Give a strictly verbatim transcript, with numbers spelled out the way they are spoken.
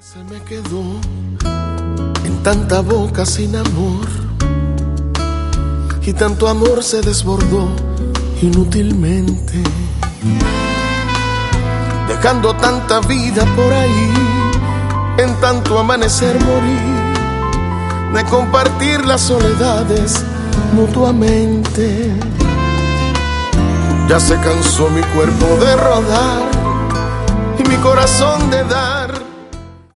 Se me quedó en tanta boca sin amor, y tanto amor se desbordó inútilmente, dejando tanta vida por ahí, en tanto amanecer morir, de compartir las soledades mutuamente. Ya se cansó mi cuerpo de rodar y mi corazón de dar